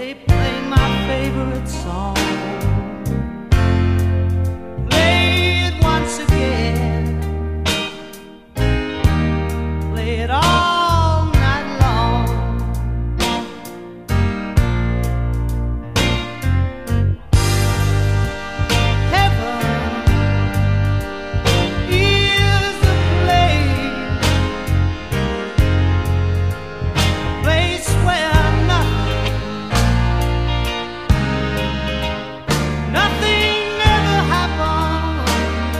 they play my favorite song. Play it once again. Play it all night long. Heaven is a place where nothing ever happens.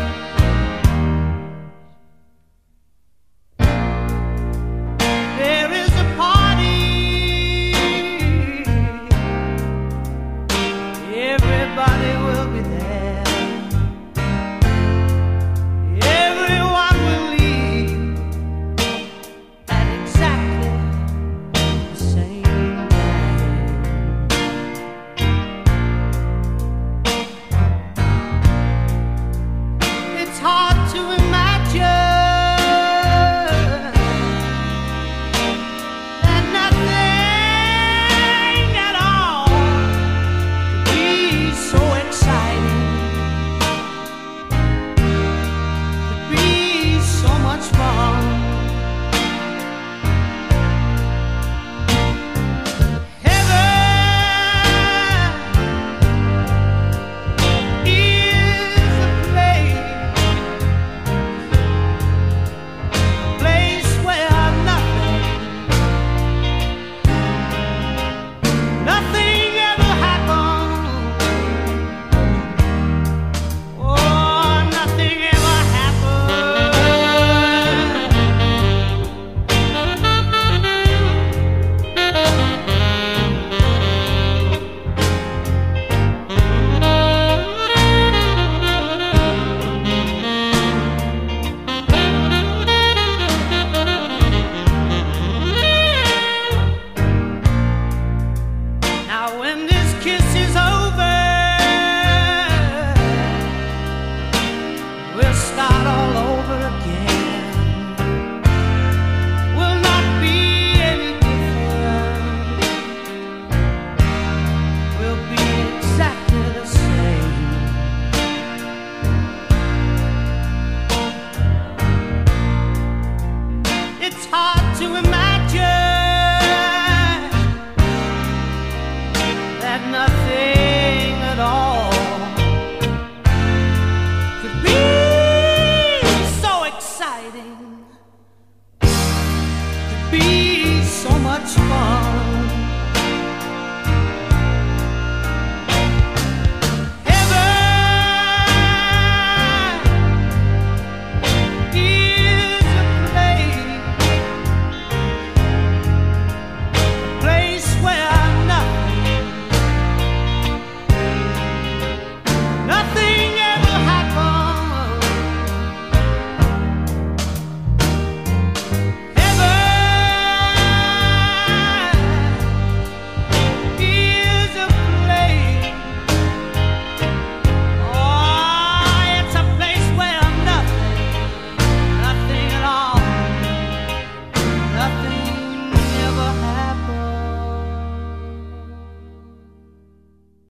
There is a party, everybody will be there. Everyone will leave at exactly the same time. It's hard to imagine that nothing at all could be so exciting, could be so much fun. Heaven is a place where nothing ever happens. Oh, nothing ever happens. Now when this kiss is over, we'll start all over again. Will not be any different. We'll be exactly the same. It's hard to imagine that nothing